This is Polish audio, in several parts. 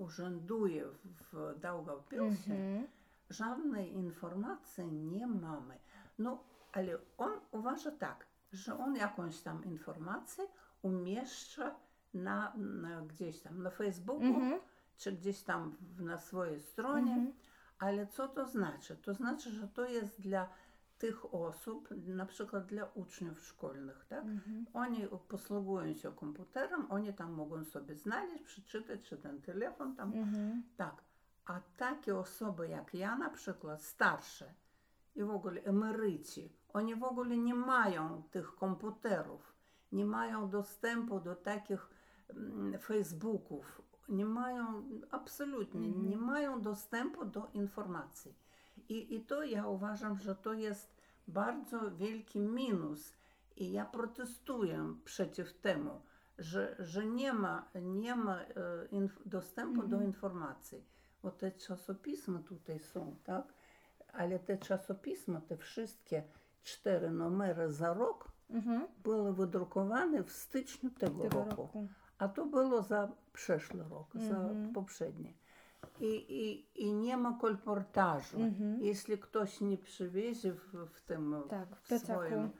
urzęduje w Daugavpilsie, żadnej informacji nie mamy. No, ale on uważa tak, że on jakąś tam informację umieszcza gdzieś tam na Facebooku, czy gdzieś tam na swojej stronie. Ale co to znaczy? To znaczy, że to jest dla tych osób, na przykład dla uczniów szkolnych, tak? Oni posługują się komputerem, oni tam mogą sobie znaleźć, przeczytać, czy ten telefon tam. Tak. A takie osoby jak ja na przykład, starsze i w ogóle emeryci, oni w ogóle nie mają tych komputerów, nie mają dostępu do takich Facebooków, nie mają, absolutnie nie mają dostępu do informacji. I to ja uważam, że to jest bardzo wielki minus i ja protestuję przeciw temu, że nie ma dostępu do informacji. Bo te czasopisma tutaj są, tak? Ale te czasopisma, te wszystkie 4 numery za rok były wydrukowane w styczniu tego roku. A to było za przeszły rok, za poprzedni. I nie ma kolportażu. Jeśli ktoś nie przywiezie w tym w swoim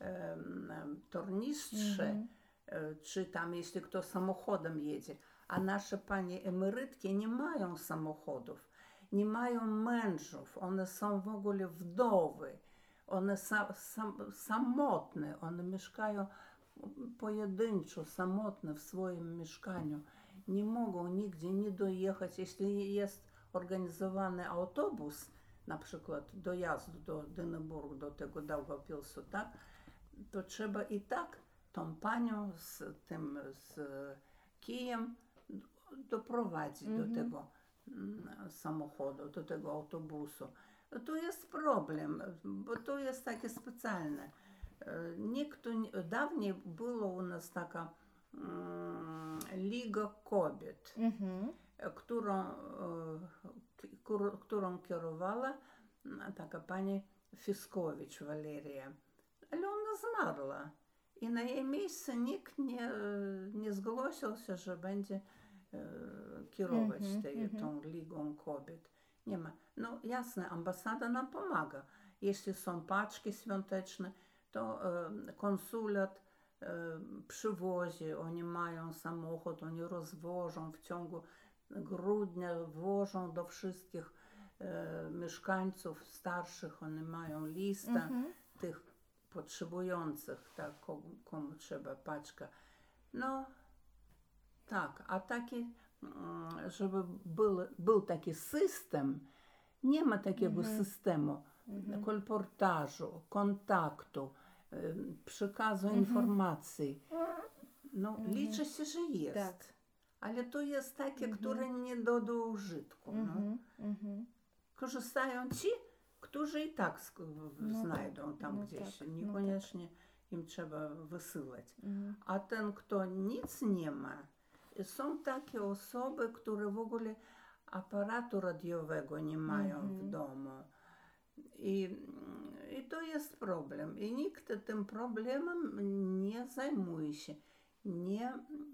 tornistrze, czy tam jeśli ktoś samochodem jedzie, a nasze panie emerytki nie mają samochodów, nie mają mężów, one są w ogóle wdowy, one samotne, one mieszkają pojedynczo, samotne w swoim mieszkaniu. Nie mogą nigdzie nie dojechać. Jeśli jest organizowany autobus, na przykład dojazdu do Dyneburgu, do tego Daugavpilsu, tak, to trzeba i tak tą panią z kijem doprowadzić do tego samochodu, do tego autobusu. To jest problem, bo to jest takie specjalne. Dawniej była u nas taka Liga Kobiet, którą kierowała taka pani Fiskowicz Waleria. Ale ona zmarła i na jej miejsce nikt nie zgłosił się, że będzie kierować tą Ligą Kobiet. Nie ma. No jasne, ambasada nam pomaga. Jeśli są paczki świąteczne, to konsulat przywozi, oni mają samochód, oni rozwożą w ciągu grudnia, wożą do wszystkich mieszkańców starszych, oni mają listę tych potrzebujących, tak, komu trzeba paczka. No tak, a taki, żeby był taki system, nie ma takiego systemu kolportażu, kontaktu, przekazu informacji. No, liczy się, że jest. Tak. Ale to jest takie, które nie do użytku. Korzystają ci, którzy i tak znajdą tam gdzieś. Niekoniecznie im trzeba wysyłać. A ten, kto nic nie ma, są takie osoby, które w ogóle aparatu radiowego nie mają w domu. I to jest problem. I nikt tym problemem nie zajmuje się, nie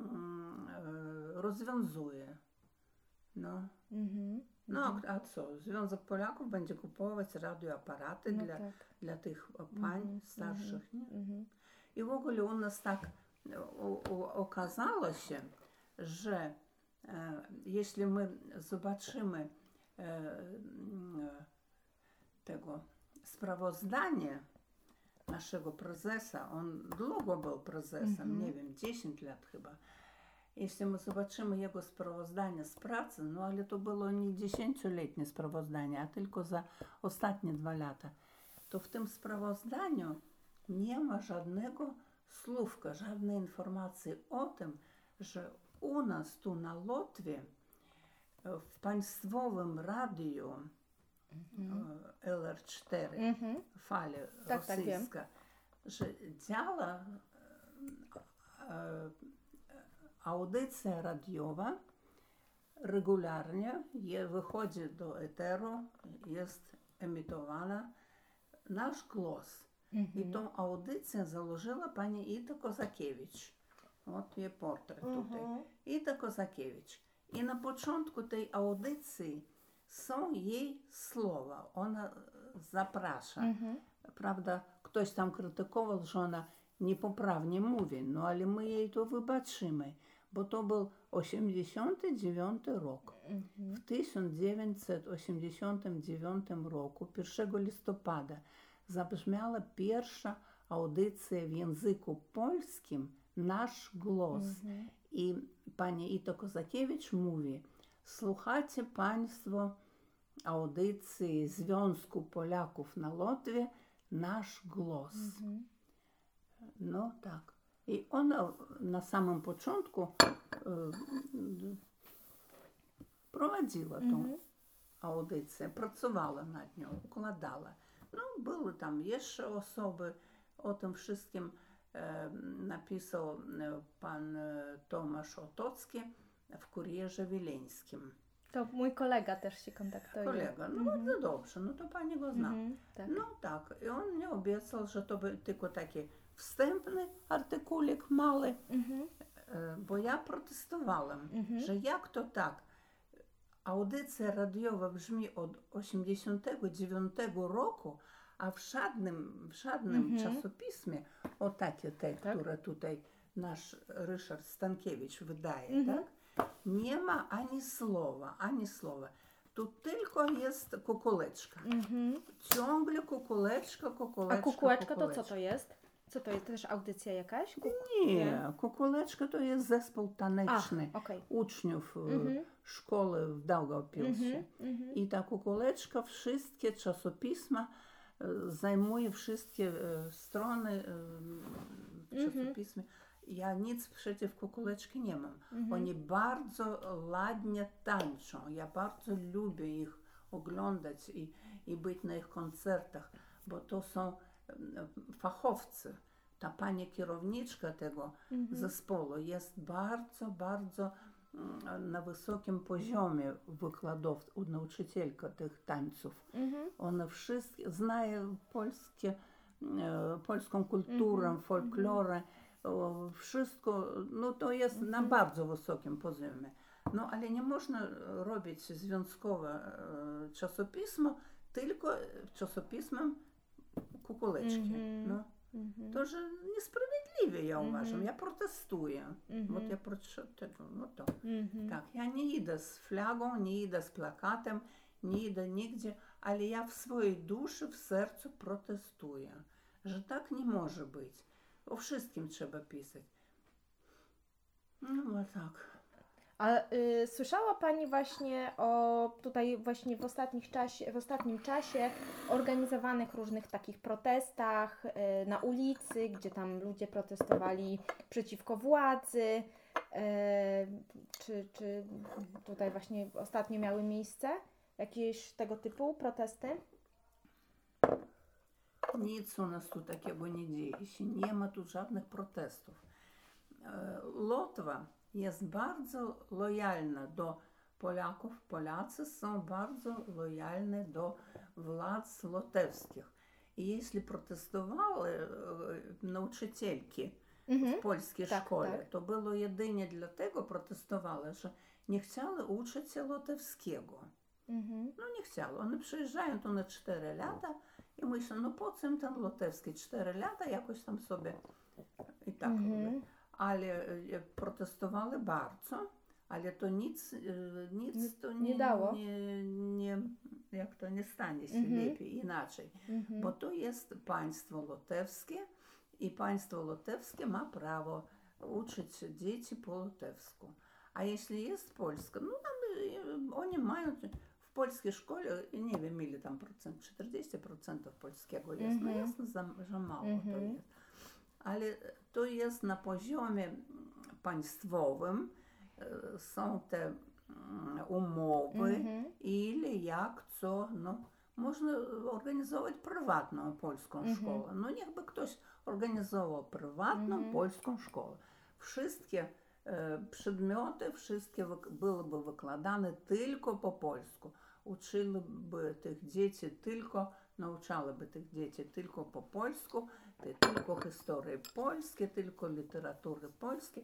rozwiązuje. No. No, a co? Związek Polaków będzie kupować radioaparaty dla tych pań starszych, nie? I w ogóle u nas tak okazało się, że jeśli my zobaczymy tego sprawozdanie naszego prezesa, on długo był prezesem, nie wiem, 10 lat chyba. Jeśli my zobaczymy jego sprawozdanie z pracy, no ale to było nie 10-letnie sprawozdanie, a tylko za ostatnie 2 lata, to w tym sprawozdaniu nie ma żadnego słówka, żadnej informacji o tym, że u nas tu na Łotwie w państwowym radiu LR4, fala rosyjska, że działa audycja radiowa, regularnie wychodzi do eteru, jest emitowana nasz głos. I tą audycję założyła pani Ida Kozakiewicz. Вот jej portret tutaj. Ida Kozakiewicz. I na początku tej audycji są jej słowa. Ona zaprasza. Prawda, ktoś tam krytykował, że ona niepoprawnie mówi, no ale my jej to wybaczymy, bo to był 89 rok. W 1989 roku, 1 listopada, zabrzmiała pierwsza audycja w języku polskim Nasz Głos. I pani Ito Kozakiewicz mówi, słuchacie Państwo audycji Związku Polaków na Łotwie Nasz Głos. No tak. I ona na samym początku prowadziła tą audycję, pracowała nad nią, układała. No były tam jeszcze osoby, o tym wszystkim napisał pan Tomasz Otocki w Kurierze Wileńskim. To mój kolega też się kontaktuje. Kolega, no bardzo dobrze, no to pani go zna. Tak. No tak, i on mnie obiecał, że to będzie tylko taki wstępny artykulik mały, bo ja protestowałam, że jak to tak, audycja radiowa brzmi od 89 roku, a w żadnym czasopismie, o takie które tutaj nasz Ryszard Stankiewicz wydaje, tak? Nie ma ani słowa. Tu tylko jest kukuleczka. Ciągle kukuleczka. A kukułeczka to co to jest? Co to jest? Też audycja jakaś? Nie, kukuleczka to jest zespół taneczny uczniów szkoły w Daugavpilsie. I ta kukuleczka wszystkie czasopisma zajmuje, wszystkie strony w czasopismie. Ja nic przeciw kukuleczki nie mam. Oni bardzo ładnie tańczą. Ja bardzo lubię ich oglądać i być na ich koncertach, bo to są fachowcy. Ta pani kierowniczka tego zespołu jest bardzo, bardzo na wysokim poziomie nauczycielka tych tańców. Ona wszystkie znaje polską kulturę, folklorę, wszystko, no to jest na bardzo wysokim poziomie. No ale nie można robić związkowe czasopismo tylko czasopismem kukuleczki. No. To, że niesprawiedliwie ja uważam. Ja protestuję. Bo ja tego, no to. Tak, ja nie idę z flagą, nie idę z plakatem, nie idę nigdzie, ale ja w swojej duszy, w sercu protestuję, że tak nie może być. O wszystkim trzeba pisać. No tak. A słyszała Pani właśnie o tutaj właśnie w ostatnim czasie organizowanych różnych takich protestach na ulicy, gdzie tam ludzie protestowali przeciwko władzy, czy tutaj właśnie ostatnio miały miejsce jakieś tego typu protesty? Nic u nas tu takiego nie dzieje się, nie ma tu żadnych protestów. Łotwa jest bardzo lojalna do Polaków. Polacy są bardzo lojalni do władz łotewskich. I jeśli protestowały nauczycielki w polskiej szkole, to było jedynie dlatego protestowały, że nie chciały uczyć się łotewskiego. No nie chciały. One przyjeżdżają tu na 4 lata i myślą, no po co im ten łotewski? 4 lata jakoś tam sobie i tak ale protestowały bardzo, ale to nic to nie dało. Jak to nie stanie się lepiej, inaczej. Bo to jest państwo łotewskie i państwo łotewskie ma prawo uczyć dzieci po łotewsku. A jeśli jest Polska, no tam oni mają w polskiej szkole, nie wiem ile tam procent, 40% polskiego jest, no jasno, że mało to jest. Ale to jest na poziomie państwowym, są te umowy, ile, jak, co, no można organizować prywatną polską szkołę. No niechby ktoś organizował prywatną polską szkołę. Wszystkie przedmioty, wszystkie byłyby wykładane tylko po polsku. Uczyłyby tych dzieci tylko, nauczałyby tych dzieci tylko po polsku, tylko historii polskiej, tylko literatury polskiej.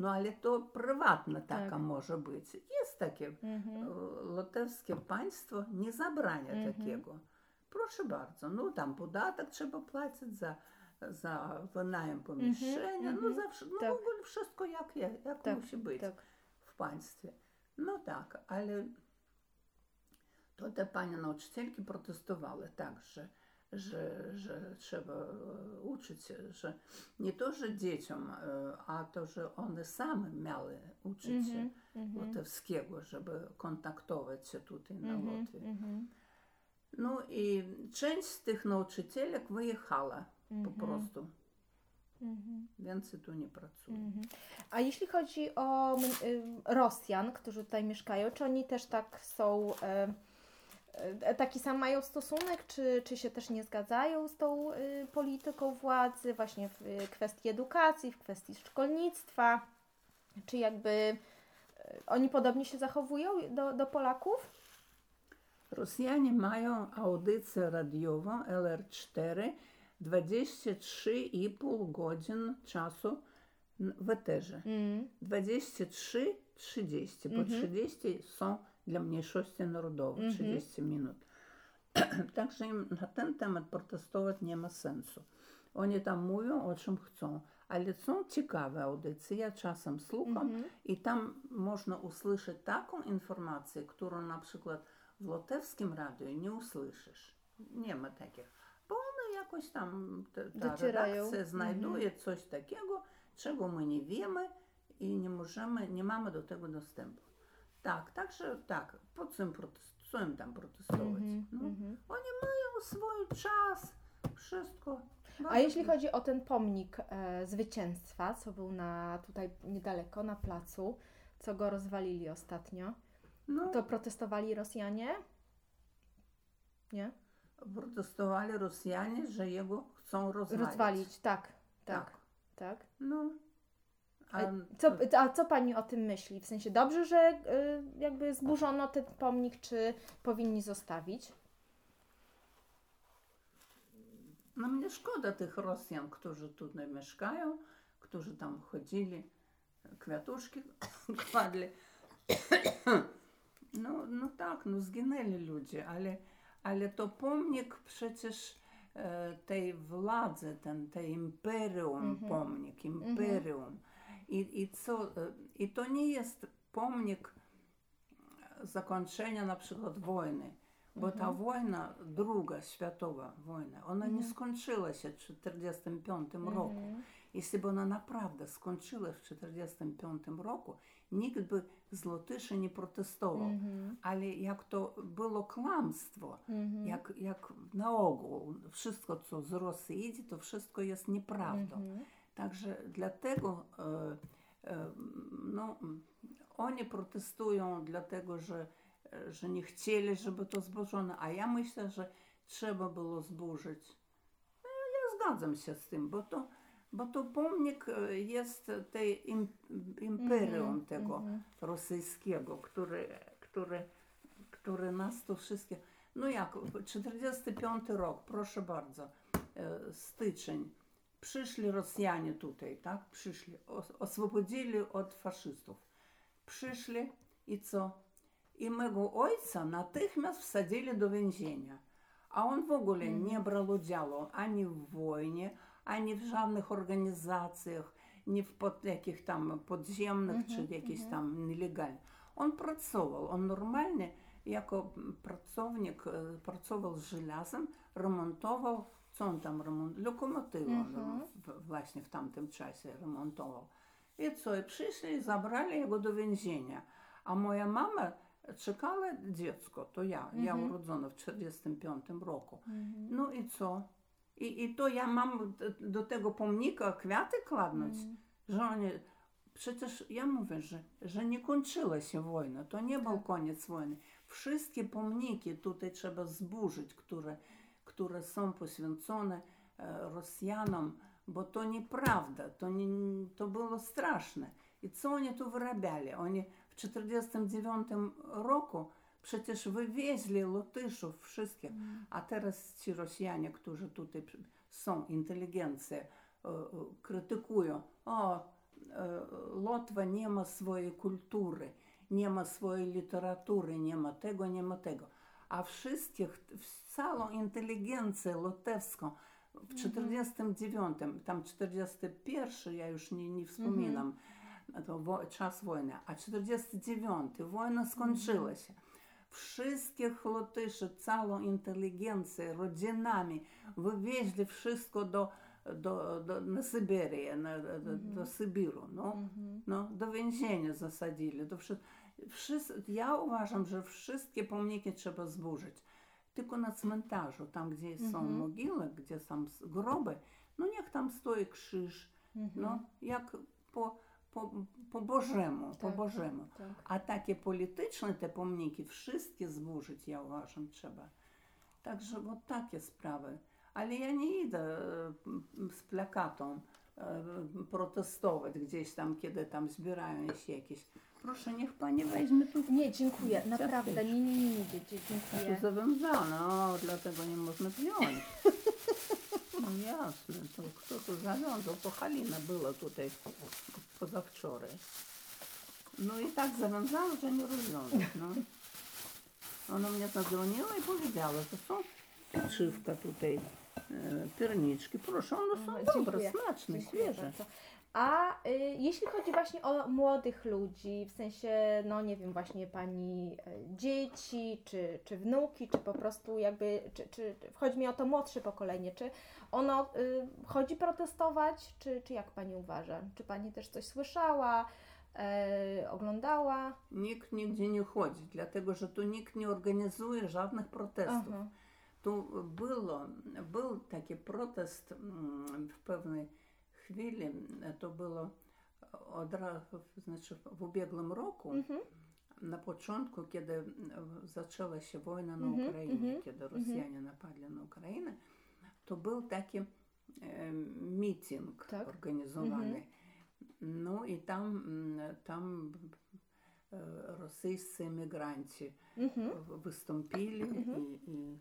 No ale to prywatne taka Tak. może być. Jest takie. Litewskie państwo nie zabrania takiego. Proszę bardzo, no tam podatek trzeba płacić za wynajem pomieszczenia, no zawsze, no Tak. w ogóle wszystko jak Tak, musi być tak. w państwie. No tak, ale to te panie nauczycielki protestowały tak, że trzeba uczyć się, że nie to, że dzieciom, a to, że one same miały uczyć się litewskiego, żeby kontaktować się tutaj na Łotwie. No i część z tych nauczycielek wyjechała po prostu. Więcej tu nie pracuje. A jeśli chodzi o Rosjan, którzy tutaj mieszkają, czy oni też tak są, taki sam mają stosunek, czy się też nie zgadzają z tą polityką władzy, właśnie w kwestii edukacji, w kwestii szkolnictwa, czy jakby oni podobnie się zachowują do Polaków? Rosjanie mają audycję radiową LR4 23,5 godzin czasu w eterze. 23-30. Po 30 są dla mniejszości narodowych, 30 minut. Także im na ten temat protestować nie ma sensu. Oni tam mówią, o czym chcą. Ale są ciekawe audycje, ja czasem słucham i tam można usłyszeć taką informację, którą na przykład w litewskim radiu nie usłyszysz. Nie ma takich. Bo one jakoś tam, ta redakcja znajduje coś takiego, czego my nie wiemy i nie mamy do tego dostępu. Tak, także tak, po co im tam protestować? Oni mają swój czas, wszystko. A jeśli chodzi o ten pomnik zwycięstwa, co był tutaj niedaleko, na placu, co go rozwalili ostatnio, to protestowali Rosjanie? Nie? Protestowali Rosjanie, że jego chcą rozwalić. Tak. No. A co pani o tym myśli? W sensie dobrze, że jakby zburzono ten pomnik, czy powinni zostawić? No mnie szkoda tych Rosjan, którzy tutaj mieszkają, którzy tam chodzili, kwiatuszki kładli. No tak, zginęli ludzie, ale to pomnik przecież tej władzy, tej imperium pomnik, imperium. I to nie jest pomnik zakończenia na przykład wojny, bo ta wojna, druga światowa wojna, ona nie skończyła się w 1945 roku. Jeśli by ona naprawdę skończyła w 1945 roku, nikt by z Lotyszy nie protestował. Ale jak to było kłamstwo, jak na ogół wszystko, co z Rosji idzie, to wszystko jest nieprawdą. Także dlatego oni protestują, dlatego że nie chcieli, żeby to zburzono. A ja myślę, że trzeba było zburzyć. Ja zgadzam się z tym, bo to pomnik jest tej imperium tego rosyjskiego, który nas tu wszystkich... No jak, 45 rok, proszę bardzo, styczeń. Przyszli Rosjanie tutaj, tak? Przyszli, oswobodzili od faszystów. Przyszli i co? I mego ojca natychmiast wsadzili do więzienia. A on w ogóle nie brał udziału ani w wojnie, ani w żadnych organizacjach, nie w jakich tam podziemnych, czy jakichś tam nielegalnych. On pracował, on normalnie jako pracownik pracował z żelazem, remontował, co on tam remontował? Lokomotywę właśnie w tamtym czasie remontował. I co? I przyszli i zabrali jego do więzienia. A moja mama czekała dziecko, to ja urodzona w 1945 roku. No i co? I to ja mam do tego pomnika kwiaty kładnąć, że oni... Przecież ja mówię, że nie kończyła się wojna, to nie był koniec wojny. Wszystkie pomniki tutaj trzeba zburzyć, które są poświęcone Rosjanom, bo to nieprawda, to było straszne. I co oni tu wyrabiali? Oni w 1949 roku przecież wywieźli Lotyszów wszystkich, a teraz ci Rosjanie, którzy tutaj są, inteligencja, krytykują, Łotwa nie ma swojej kultury, nie ma swojej literatury, nie ma tego. A całą inteligencję łotewską w 49, tam 41, ja już nie wspominam, to czas wojny, a 49, wojna skończyła się. Wszystkich Łotyszy, całą inteligencję, rodzinami wywieźli wszystko na Syberię, do Sybiru, do więzienia zasadzili. Ja uważam, że wszystkie pomniki trzeba zburzyć. Tylko na cmentarzu, tam gdzie są mogiły, gdzie są groby, niech tam stoi krzyż, jak po Bożemu, Tak. A takie polityczne te pomniki wszystkie zburzyć, ja uważam, trzeba. Także takie sprawy. Ale ja nie idę z plakatą protestować gdzieś tam, kiedy tam zbierają się jakieś. Proszę, niech pani weźmie tu. Nie, dziękuję, naprawdę, nie, dziękuję. Tu zawiązane, dlatego nie można wziąć. No jasne, to kto tu zawiązał, to Halina była tutaj pozawczoraj. No i tak zawiązała, że nie rozwiązać, Ona mnie zadzwoniła i powiedziała, że są pieczywka tutaj, pierniczki. Proszę, one są dobre, smaczne, świeże. Bardzo. A jeśli chodzi właśnie o młodych ludzi, w sensie, nie wiem, właśnie pani dzieci, czy wnuki, czy po prostu jakby, czy chodzi mi o to młodsze pokolenie, czy ono chodzi protestować, czy jak pani uważa? Czy pani też coś słyszała, oglądała? Nikt nigdzie nie chodzi, dlatego że tu nikt nie organizuje żadnych protestów. Tu był taki protest w pewnej chwili, to było od razu, znaczy w ubiegłym roku, na początku, kiedy zaczęła się wojna na Ukrainie, kiedy Rosjanie napadli na Ukrainę, to był taki meeting organizowany. No i tam rosyjscy emigranci wystąpili i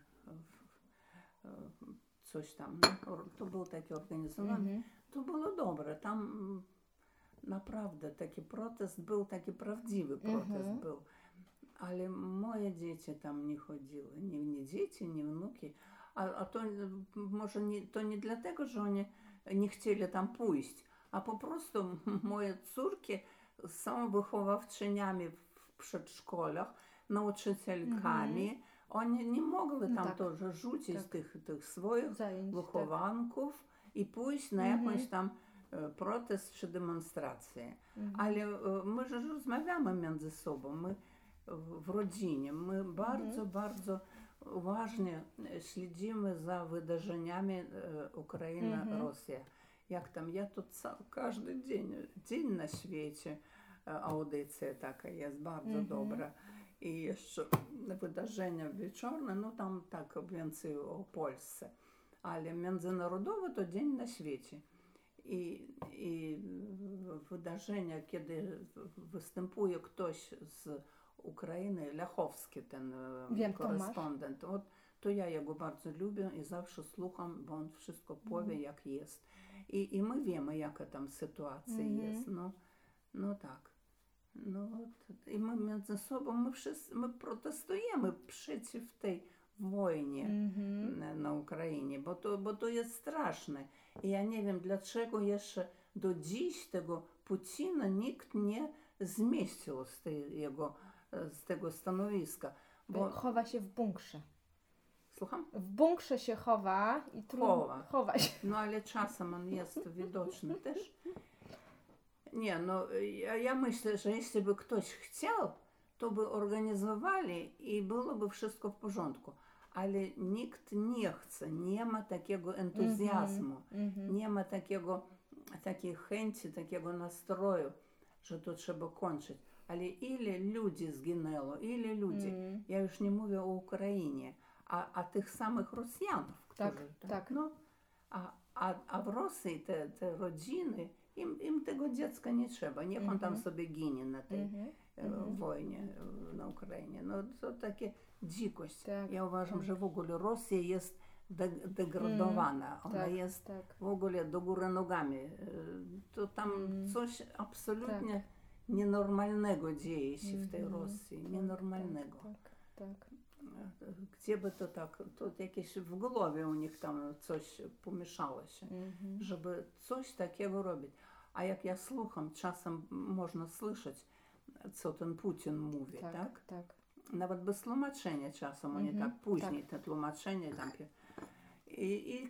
coś tam, to był taki organizowany. To było dobre, tam naprawdę taki protest był, taki prawdziwy protest był. Ale moje dzieci tam nie chodziły, nie dzieci, nie wnuki. A to może to nie dlatego, że oni nie chcieli tam pójść, a po prostu moje córki są wychowawczyniami w przedszkolach, nauczycielkami. Oni nie mogli tam też rzucić tych swoich wychowanków i pójść na jakąś tam protest czy demonstrację. Ale my że rozmawiamy między sobą, my w rodzinie, my bardzo uważnie śledzimy za wydarzeniami Ukraina-Rosja. Jak tam, ja to każdy dzień na świecie audycja taka jest bardzo dobra. I jeszcze wydarzenia wieczorne, tam tak więcej o Polsce. Ale międzynarodowe to dzień na świecie. I wydarzenia, kiedy występuje ktoś z Ukrainy, Lechowski, ten korespondent, to ja jego bardzo lubię i zawsze słucham, bo on wszystko powie, jak jest. I my wiemy, jaka tam sytuacja jest. No tak. I my między sobą, my protestujemy przeciw tej wojnie na Ukrainie, bo to jest straszne. I ja nie wiem, dlaczego jeszcze do dziś tego Putina nikt nie zmieścił z tego stanowiska. Bo chowa się w bunkrze. Słucham? W bunkrze się chowa i chowa się. No ale czasem on jest widoczny też. Nie, ja myślę, że jeśli by ktoś chciał, to by organizowali i byłoby wszystko w porządku. Ale nikt nie chce, nie ma takiego entuzjazmu, nie ma takiej chęci, takiego nastroju, że to trzeba kończyć. Ale ile ludzi zginęło, ile ludzi. Ja już nie mówię o Ukrainie, a tych samych Rosjanów, którzy a w Rosji te rodziny, im tego dziecka nie trzeba, niech on tam sobie ginie na tej wojnie na Ukrainie. To takie dzikość. Ja uważam, że w ogóle Rosja jest degradowana. Ona jest tak. w ogóle do góry nogami. To tam coś absolutnie nienormalnego dzieje się w tej Rosji. Nienormalnego. Tak. Gdzie by to tak, to jakieś w głowie u nich tam coś pomieszało się, żeby coś takiego robić. A jak ja słucham, czasem można słyszeć, co ten Putin mówi, tak? Nawet bez tłumaczenia czasem, oni tak później te tłumaczenie tam i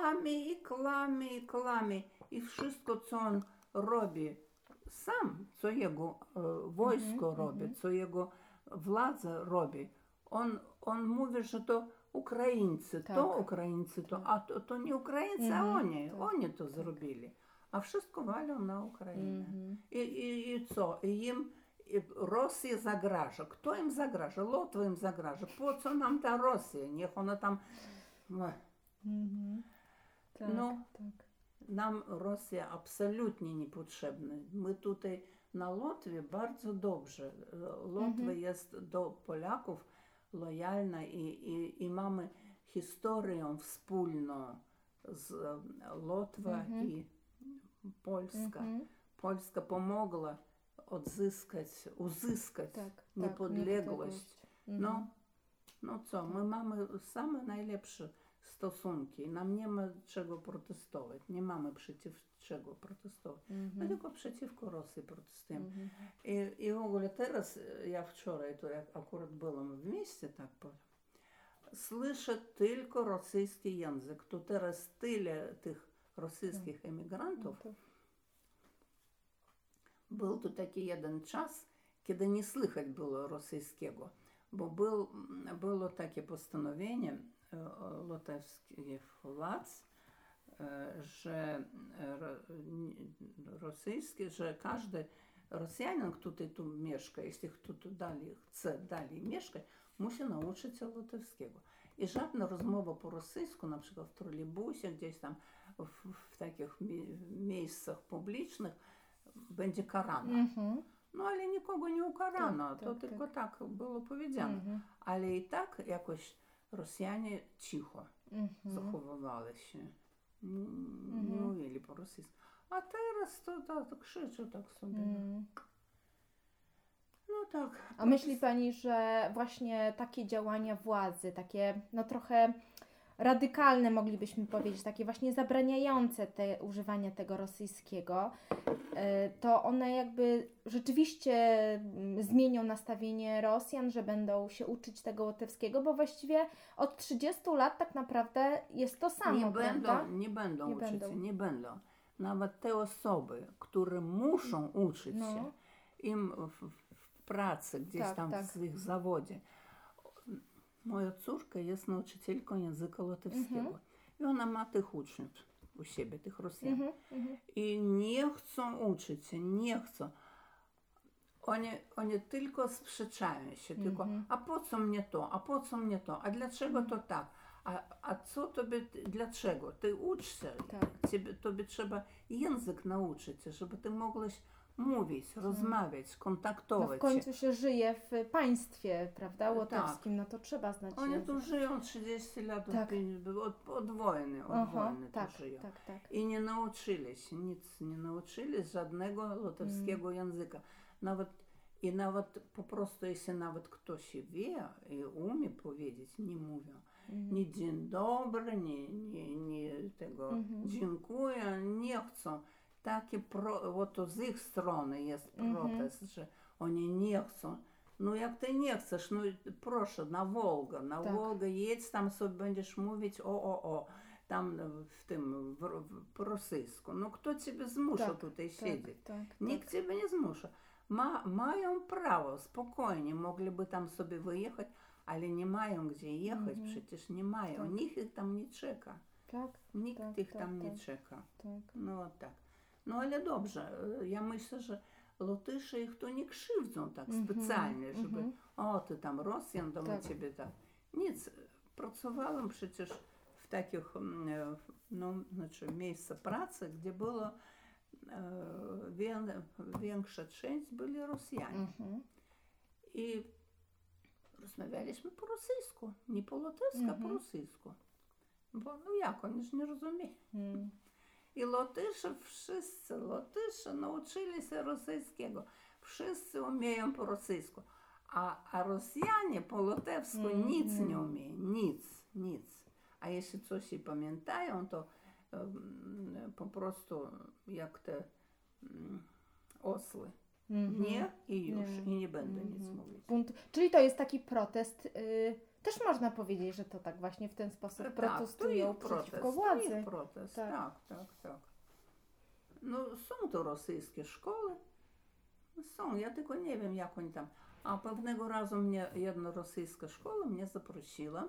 kłamie. I wszystko, co on robi sam, co jego wojsko robi, co jego władza robi, on mówi, że to Ukraińcy, a to nie Ukraińcy, a oni to zrobili. A wszystko walą na Ukrainę. I co? I im Rosja zagraża. Kto im zagraża? Łotwa im zagraża. Po co nam ta Rosja? Niech ona tam... Nam Rosja absolutnie niepotrzebna. My tutaj na Łotwie bardzo dobrze. Łotwa jest do Polaków lojalna i mamy historię wspólną z Łotwa i Polska. Polska pomogła uzyskać niepodległość. No co, my mamy same najlepsze stosunki. Nam nie ma czego protestować. Nie mamy przeciw czego protestować. My tylko przeciwko Rosji protestujemy. I w ogóle teraz, ja wczoraj, to jak akurat byłam w mieście, tak powiem, słyszę tylko rosyjski język. To teraz tyle tych rosyjskich emigrantów. Był to taki jeden czas, kiedy nie słychać było rosyjskiego, bo było takie postanowienie łotewskich władz, że rosyjskie, że każdy Rosjanin, który tu mieszka, jeśli kto tu chce dalej mieszkać, musi nauczyć się łotewskiego. I żadna rozmowa po rosyjsku, na przykład w trolejbusie, gdzieś tam w takich miejscach publicznych, będzie karana. No ale nikogo nie ukarano, to tylko tak było powiedziane. Ale i tak jakoś Rosjanie cicho zachowywali się. Nie mówili po rosyjsku. A teraz to krzyczą tak sobie. No tak. A myśli Pani, że właśnie takie działania władzy, takie trochę radykalne moglibyśmy powiedzieć, takie właśnie zabraniające używania tego rosyjskiego, to one jakby rzeczywiście zmienią nastawienie Rosjan, że będą się uczyć tego łotewskiego, bo właściwie od 30 lat tak naprawdę jest to samo, prawda? Nie będą. Nawet te osoby, które muszą uczyć się, im w pracy, gdzieś tam w ich zawodzie. Moja córka jest nauczycielką języka łotewskiego. I ona ma tych uczniów u siebie, tych Rosjan. I nie chcą uczyć się, nie chcą. Oni tylko sprzeczają się, tylko a po co mnie to, a dlaczego to tak, a co tobie, dlaczego, ty ucz się, tobie trzeba język nauczyć, żeby ty mogłaś mówić, rozmawiać, kontaktować w końcu się żyje w państwie, prawda, łotewskim, no to trzeba znać Oni język. tu żyją 30 lat, od wojny tu żyją. I nie nauczyli się, nic nie nauczyli, żadnego łotewskiego języka. Nawet po prostu, jeśli nawet ktoś wie i umie powiedzieć, nie mówią. Ni dzień dobry, ni tego dziękuję, nie chcą. Taki z ich strony jest protest, że oni nie chcą. No jak ty nie chcesz, no proszę, na Wolgę jedź, tam sobie będziesz mówić tam po rosyjsku. No kto ciebie zmusza tutaj siedzieć? Nikt ciebie nie zmusza. Mają prawo, spokojnie, mogliby tam sobie wyjechać, ale nie mają gdzie jechać, przecież nie mają. Nikt ich tam nie czeka. Nikt ich tam nie czeka. No tak. No ale dobrze, ja myślę, że Lotyszy ich to nie krzywdzą tak specjalnie, żeby ty tam Rosjan, to my ciebie tak. Nic, pracowałam przecież w takich, miejscach pracy, gdzie było większa część byli Rosjanie. I rozmawialiśmy po rosyjsku, nie po łotewsku, a po rosyjsku. Bo no jak, oni ж nie rozumieją. I wszyscy Lotysze nauczyli się rosyjskiego. Wszyscy umieją po rosyjsku. A Rosjanie po łotewsku nic nie umieją. Nic. A jeśli coś i pamiętają, to po prostu jak te osły. Nie i już. I nie będę nic mówić. Czyli to jest taki protest. Też można powiedzieć, że to tak właśnie w ten sposób protestują przeciwko władzy. To jest protest, tak. No są to rosyjskie szkoły. Są, ja tylko nie wiem jak oni tam. A pewnego razu mnie jedna rosyjska szkoła mnie zaprosiła,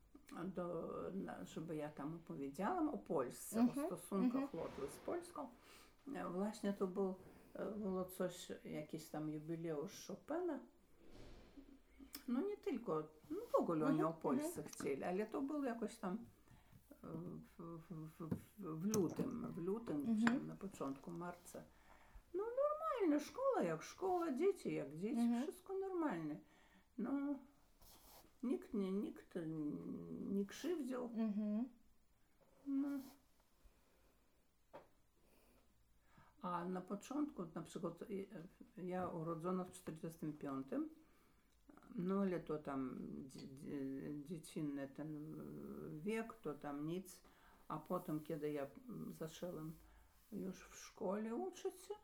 żeby ja tam opowiedziała o Polsce, o stosunkach Łotwy z Polską. Właśnie to było coś, jakiś tam jubileusz Chopina. No nie tylko, w ogóle oni o Polsce chcieli, ale to było jakoś tam w lutym, czy na początku marca. No normalna szkoła, jak szkoła, dzieci jak dzieci, wszystko normalne. No, nikt nie krzywdził. No. A na początku, na przykład ja urodzona w 45, no ale to tam dziecinny ten wiek, to tam nic. A potem, kiedy ja zaczęłam już w szkole uczyć się,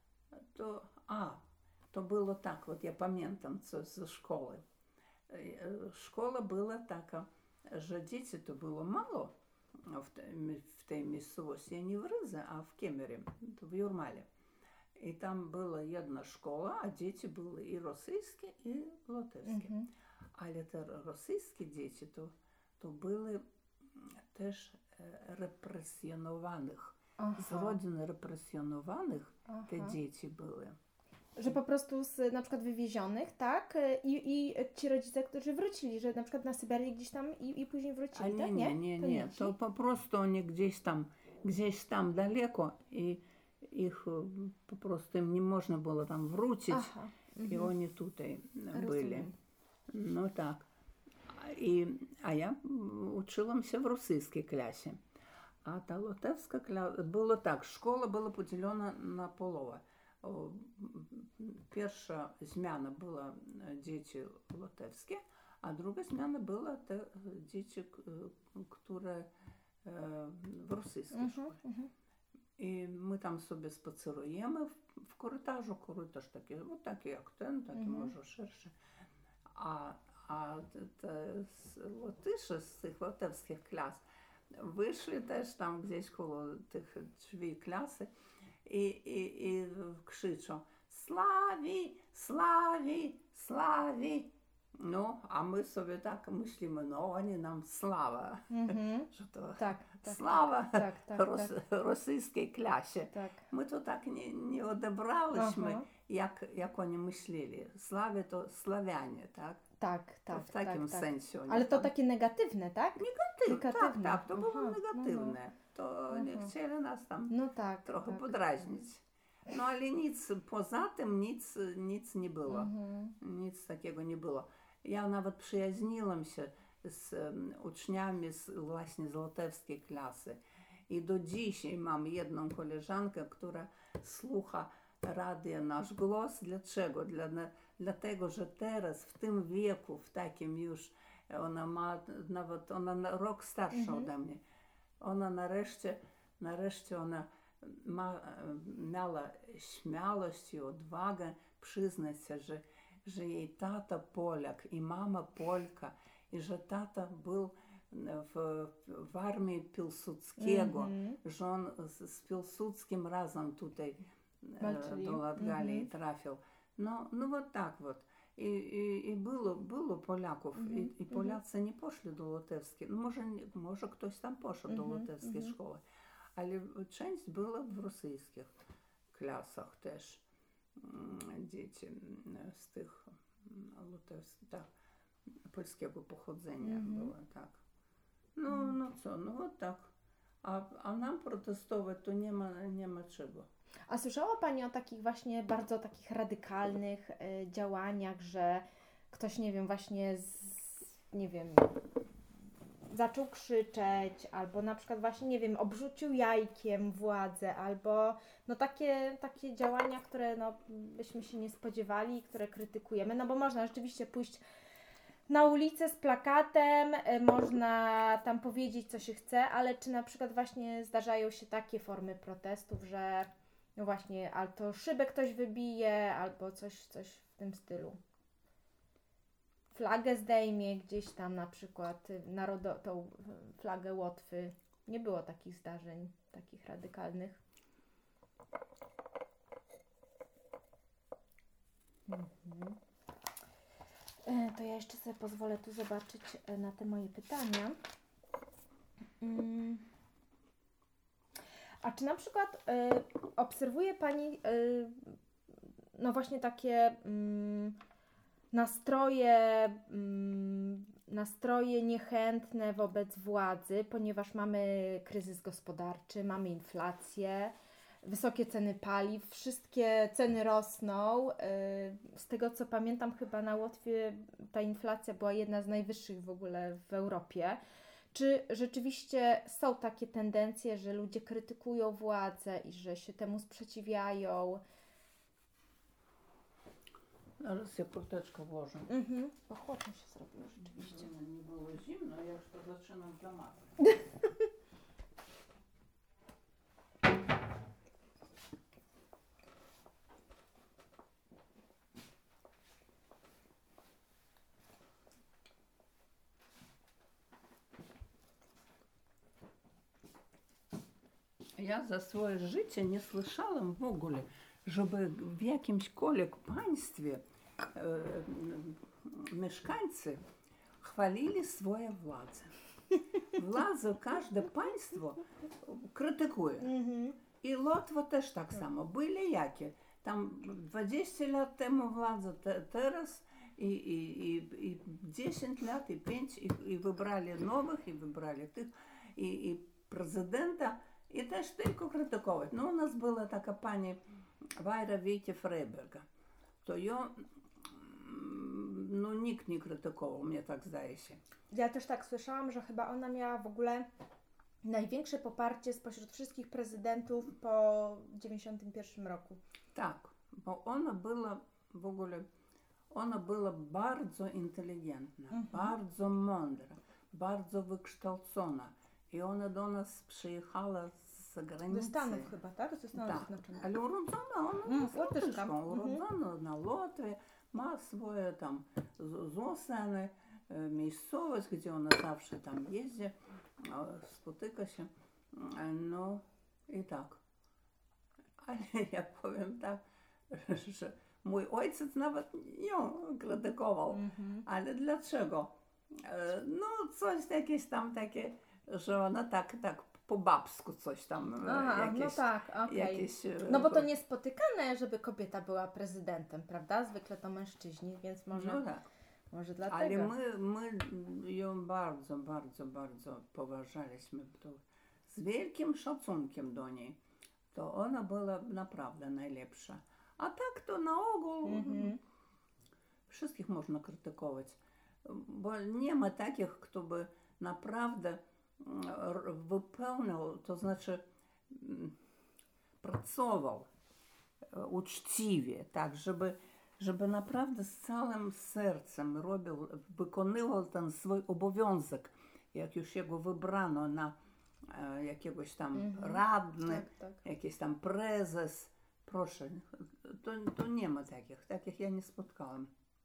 to było tak, вот ja pamiętam coś ze szkoły. Szkoła była taka, że dzieci to było mało w tej miejscowości, nie w Rydze, a w Kemierzy, to w Jurmale. I tam była jedna szkoła, a dzieci były i rosyjskie, i łotewskie. Ale te rosyjskie dzieci to były też represjonowanych. Z rodzin represjonowanych te dzieci były. Że po prostu na przykład wywiezionych, tak? I ci rodzice, którzy wrócili, że na przykład na Syberię gdzieś tam i później wrócili, tak? Nie. To po prostu oni gdzieś tam daleko i ich po prostu im nie można było tam wrócić. I oni tutaj byli. No tak. A ja uczyłam się w rosyjskiej klasie. A ta łotewska klasa, było tak, szkoła była podzielona na połowę. Pierwsza zmiana była dzieci łotewskie, a druga zmiana była te dzieci, które w rosyjskiej szkole. I my tam sobie spacerujemy w korytarzu, korytarz taki jak ten, taki może szerszy. A te Łotysze z tych łotewskich klas wyszli też tam gdzieś koło tych drzwi klasy i krzyczą Slawi, Slawi, Slawi. No, a my sobie tak myślimy, no oni nam sława, że to sława rosyjskiej klasie. My to tak nie odebraliśmy, jak oni myśleli. Sławie to Sławianie, tak? Tak. W takim sensie. Ale to takie negatywne, tak? Negatywne. Tak, to było negatywne. To nie chcieli nas tam trochę podrażnić. No ale nic, poza tym nic nie było. Nic takiego nie było. Ja nawet przyjaźniłam się z uczniami właśnie z łotewskiej klasy. I do dzisiaj mam jedną koleżankę, która słucha radia Nasz Głos. Dlaczego? Dlatego, że teraz w tym wieku, w takim już, ona ma nawet, ona rok starsza ode mnie. Ona nareszcie ona miała śmiałość i odwagę przyznać się, że jej tata Polak i mama Polka i że tata był w armii Pilsudskiego, że on z Pilsudskim razem tutaj do Latgalii trafił. No вот tak вот. I było Polaków, i Polacy nie poszli do łotewskiej. No może ktoś tam poszedł do łotewskiej szkoły, ale część była w rosyjskich klasach też. Dzieci z tych polskiego pochodzenia było, tak. No co, no вот tak. A nam protestować to nie ma czego. A słyszała Pani o takich właśnie bardzo takich radykalnych działaniach, że ktoś, nie wiem, właśnie zaczął krzyczeć, albo na przykład właśnie, nie wiem, obrzucił jajkiem władzę, albo no takie działania, które no, byśmy się nie spodziewali, które krytykujemy, no bo można rzeczywiście pójść na ulicę z plakatem, można tam powiedzieć, co się chce, ale czy na przykład właśnie zdarzają się takie formy protestów, że no właśnie, albo szybę ktoś wybije, albo coś w tym stylu. Flagę zdejmie gdzieś tam na przykład, tą flagę Łotwy. Nie było takich zdarzeń, takich radykalnych. To ja jeszcze sobie pozwolę tu zobaczyć na te moje pytania. A czy na przykład obserwuje Pani no właśnie takie nastroje niechętne wobec władzy, ponieważ mamy kryzys gospodarczy, mamy inflację, wysokie ceny paliw, wszystkie ceny rosną. Z tego co pamiętam, chyba na Łotwie ta inflacja była jedna z najwyższych w ogóle w Europie. Czy rzeczywiście są takie tendencje, że ludzie krytykują władzę i że się temu sprzeciwiają? Zaraz ja kurteczkę włożę. Bo chłodno się zrobiło rzeczywiście. Nie było zimno, ja już to zaczynam zamawiać. Ja za swoje życie nie słyszałam w ogóle, żeby w jakimkolwiek państwie mieszkańcy chwalili swoje władze. Władzę każde państwo krytykuje. I Łotwa też tak samo. Byli jakie? Tam 20 lat temu władza, teraz i 10 lat, i 5, i wybrali nowych, i wybrali tych, i prezydenta. I też tylko krytykować. No, u nas była taka pani Wajra Wiejcie-Freiberga. To ją no, nikt nie krytykował, mnie tak zdaje się. Ja też tak słyszałam, że chyba ona miała w ogóle największe poparcie spośród wszystkich prezydentów po 1991 roku. Tak, bo ona była w ogóle, ona była bardzo inteligentna, bardzo mądra, bardzo wykształcona. I ona do nas przyjechała z zagranicy. Ze Stanów chyba, tak? Ze Stanów Zjednoczonych. Ale urodzona ona jest Łotyczka. urodzona na Łotwie, ma swoje tam zostany, miejscowość, gdzie ona zawsze tam jeździ, spotyka się. No i tak. Ale ja powiem tak, że mój ojciec nawet ją krytykował. Ale dlaczego? No coś jakieś tam takie, że ona tak po babsku coś tam. Jakieś, no tak, okej. Jakieś, no bo to niespotykane, żeby kobieta była prezydentem, prawda? Zwykle to mężczyźni, więc może, no tak. może dlatego. Ale my ją bardzo, bardzo, bardzo poważaliśmy. To z wielkim szacunkiem do niej. To ona była naprawdę najlepsza. A tak to na ogół wszystkich można krytykować. Bo nie ma takich, kto by naprawdę wypełniał, to znaczy pracował uczciwie, tak, żeby naprawdę z całym sercem wykonywał ten swój obowiązek, jak już jego wybrano na jakiegoś tam radny, jakiś tam prezes. Proszę, to nie ma takich ja nie spotkałam.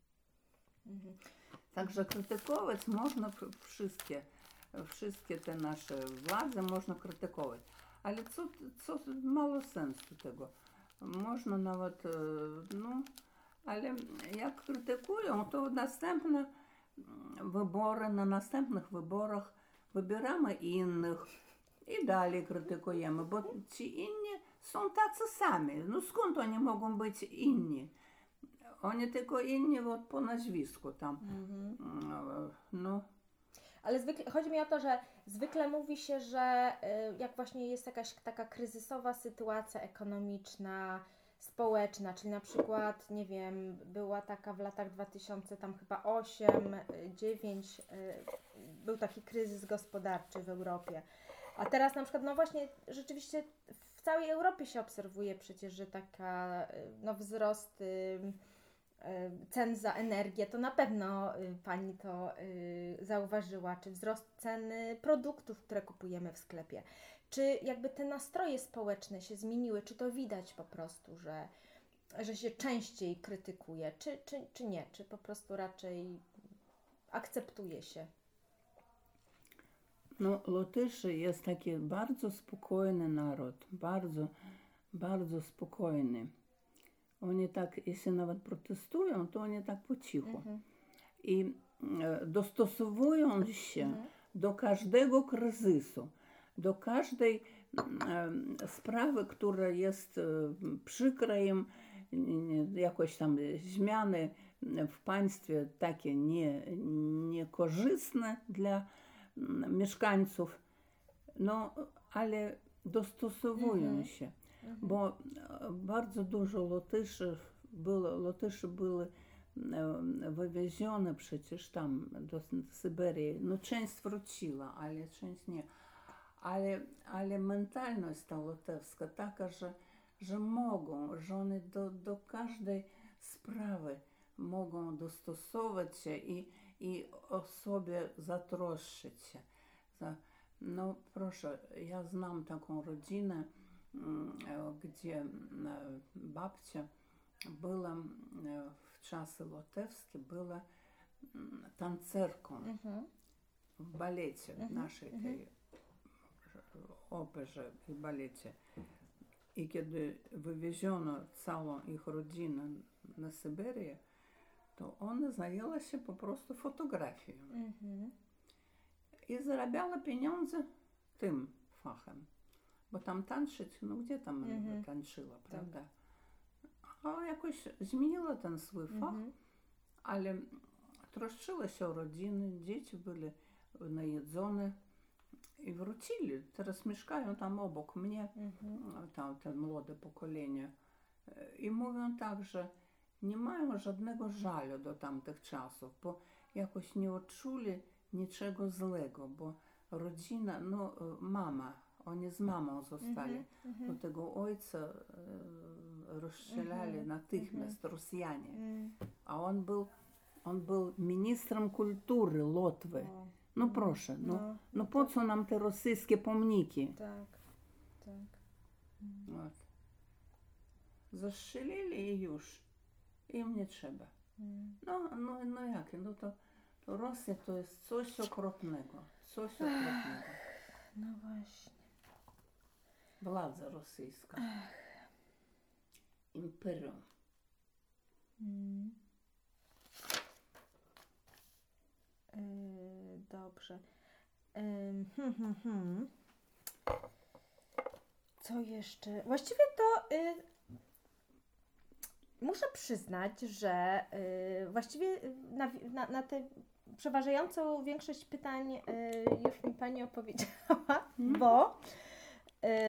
Także krytykować można wszystkie te nasze władze można krytykować. Ale co mało sensu tego. Można nawet, no, ale jak krytykują, to następne wybory, na następnych wyborach wybieramy innych i dalej krytykujemy, bo ci inni są tacy sami. No skąd oni mogą być inni? Oni tylko inni po nazwisku tam. No. Ale chodzi mi o to, że zwykle mówi się, że jak właśnie jest jakaś taka kryzysowa sytuacja ekonomiczna, społeczna, czyli na przykład, nie wiem, była taka w latach 2000, tam chyba 8, 9, był taki kryzys gospodarczy w Europie. A teraz na przykład, no właśnie, rzeczywiście w całej Europie się obserwuje przecież, że taka, no wzrost cen za energię, to na pewno Pani to zauważyła, czy wzrost ceny produktów, które kupujemy w sklepie. Czy jakby te nastroje społeczne się zmieniły, czy to widać po prostu, że się częściej krytykuje, czy nie, czy po prostu raczej akceptuje się? No, Lotyszy jest taki bardzo spokojny naród, bardzo spokojny. Oni tak, jeśli nawet protestują, to oni tak po cichu. I dostosowują się do każdego kryzysu, do każdej sprawy, która jest przykra im, jakoś tam zmiany w państwie takie niekorzystne dla mieszkańców, no ale dostosowują się, bo bardzo dużo Lotyszy były wywiezione przecież tam do Syberii. No część wróciła, ale część nie. Ale mentalność ta łotewska taka, że mogą, że one do każdej sprawy mogą dostosować się i o sobie zatroszczyć się. No proszę, ja znam taką rodzinę, gdzie babcia była w czasy łotewskie, była tancerką w balecie, w naszej tej operze i balecie. I kiedy wywieziono całą ich rodzinę na Syberię, to ona zajęła się po prostu fotografią. I zarabiała pieniądze tym fachem. Bo tam tańczyć, no gdzie tam tańczyła, prawda? A jakoś zmieniła ten swój fach, ale troszczyła się o rodziny, dzieci byli najedzone i wrócili. Teraz mieszkają tam obok mnie, tam te młode pokolenie. I mówią tak, że nie mają żadnego żalu do tamtych czasów, bo jakoś nie odczuli niczego złego, bo rodzina, no mama, oni z mamą zostali, bo tego ojca rozstrzelali natychmiast Rosjanie, a on był ministrem kultury Łotwy. No proszę, no po co nam te rosyjskie pomniki? Tak. Вот. Zastrzelili i już. Im nie trzeba. No jakie? No to Rosja to jest coś okropnego. No właśnie. Władza rosyjska. Imperium. Dobrze. Co jeszcze? Właściwie to muszę przyznać, że właściwie na tę przeważającą większość pytań już mi Pani opowiedziała, bo